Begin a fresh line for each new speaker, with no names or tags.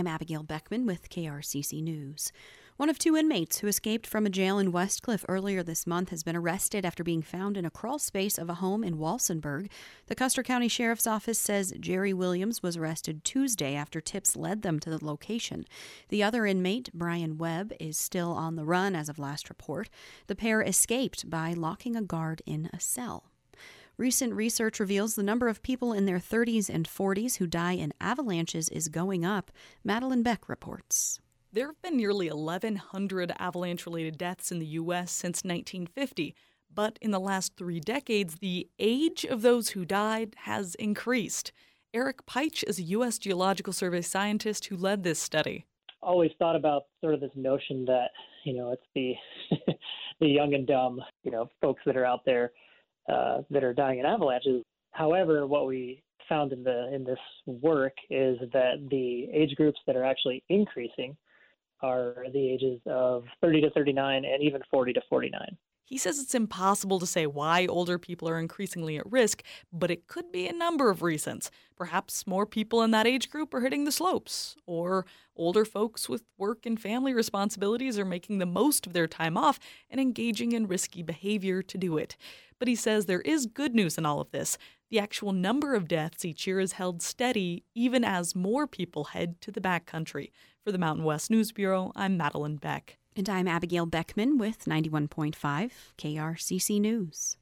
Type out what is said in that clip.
I'm Abigail Beckman with KRCC News. One of two inmates who escaped from a jail in Westcliff earlier this month has been arrested after being found in a crawl space of a home in Walsenburg. The Custer County Sheriff's Office says Jerry Williams was arrested Tuesday after tips led them to the location. The other inmate, Brian Webb, is still on the run as of last report. The pair escaped by locking a guard in a cell. Recent research reveals the number of people in their 30s and 40s who die in avalanches is going up. Madeline Beck reports.
There have been nearly 1,100 avalanche-related deaths in the U.S. since 1950, but in the last 3 decades, the age of those who died has increased. Eric Peich is a U.S. Geological Survey scientist who led this study.
Always thought about sort of this notion that, it's the the young and dumb, folks that are out there that are dying in avalanches. However, what we found in this work is that the age groups that are actually increasing are the ages of 30 to 39 and even 40 to 49.
He says it's impossible to say why older people are increasingly at risk, but it could be a number of reasons. Perhaps more people in that age group are hitting the slopes, or older folks with work and family responsibilities are making the most of their time off and engaging in risky behavior to do it. But he says there is good news in all of this. The actual number of deaths each year is held steady, even as more people head to the backcountry. For the Mountain West News Bureau, I'm Madeline Beck.
And I'm Abigail Beckman with 91.5 KRCC News.